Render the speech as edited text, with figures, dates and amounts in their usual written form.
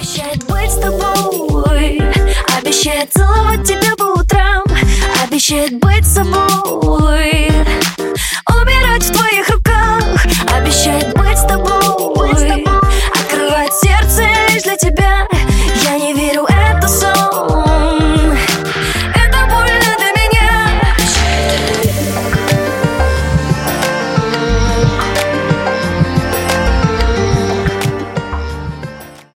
Обещает быть с тобой, обещает целовать тебя по утрам, обещает быть с собой.